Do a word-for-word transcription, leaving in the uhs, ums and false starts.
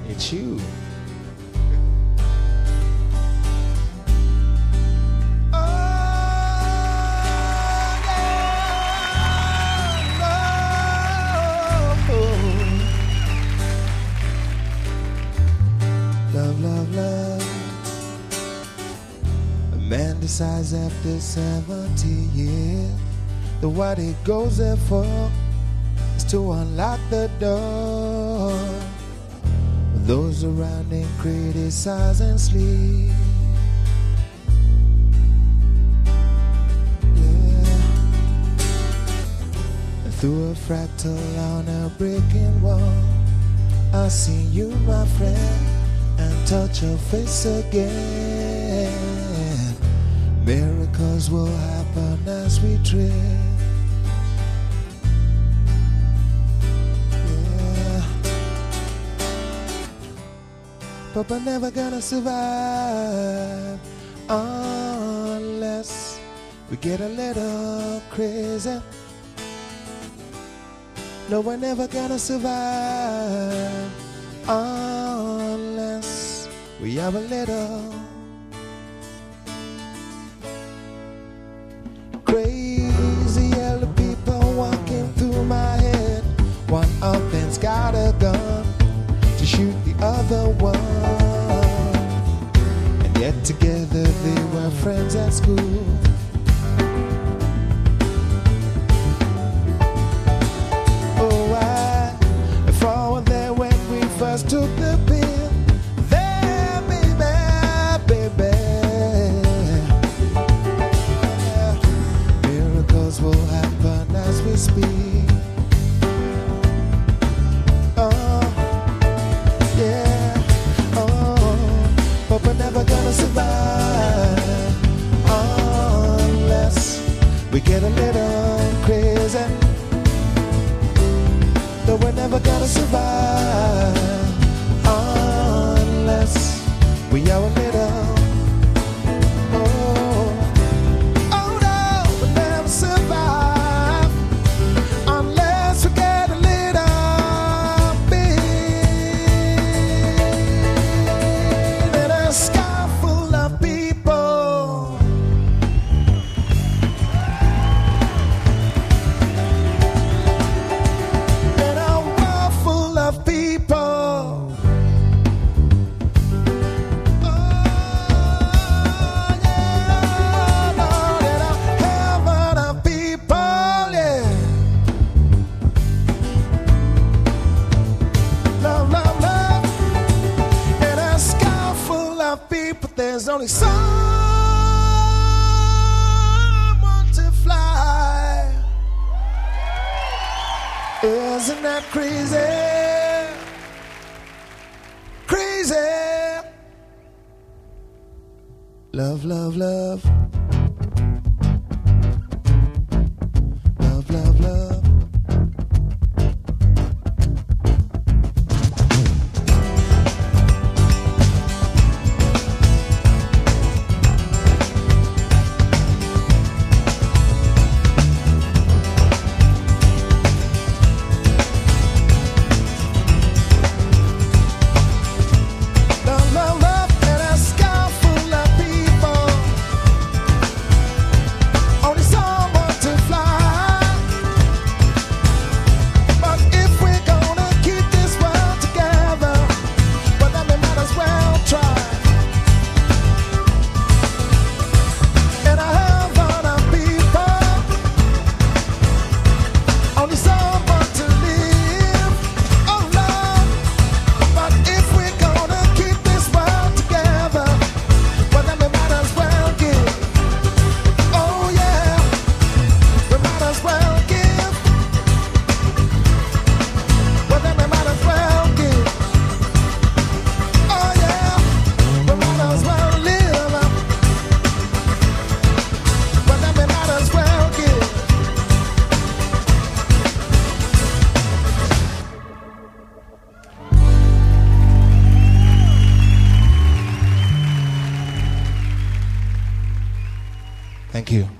It's you. Love, love, love. A man decides after seventy years that what he goes there for is to unlock the door. Those around him criticize and sleep. Yeah. And through a fractal on a breaking wall, I see you, my friend, and touch your face again. Miracles will happen as we tread. Yeah. But we're never gonna survive unless we get a little crazy. No, we're never gonna survive unless we have a little crazy yellow people walking through my head. One of them's got a gun to shoot the other one, and yet together they were friends at school. Oh, I fall there when we first took the pill. There, baby, baby, miracles will happen as we speak. Oh, yeah, oh, but we're never gonna survive unless we get a little crazy. No, we're never gonna survive unless we are a little. Oh, oh no, we'll never survive unless we get a little bit in a sky full of people. In a world full of people. Oh, yeah, Lord, in a heaven of people, yeah. Love, love, love. In a sky full of people, there's only someone to fly. Isn't that crazy? Crazy. Love, love, love. Love, love, love. Love, love, love. In a sky full of people, only someone to fly. But if we're gonna keep this world together, well then we might as well try. In a heaven of people, only someone to live. Oh Lord, but if we're gonna keep this world together, well then we might as well give. Oh yeah, we might as well give. Well then we might as well give. Oh yeah, we might as well live. Well then we might as well give. Thank you.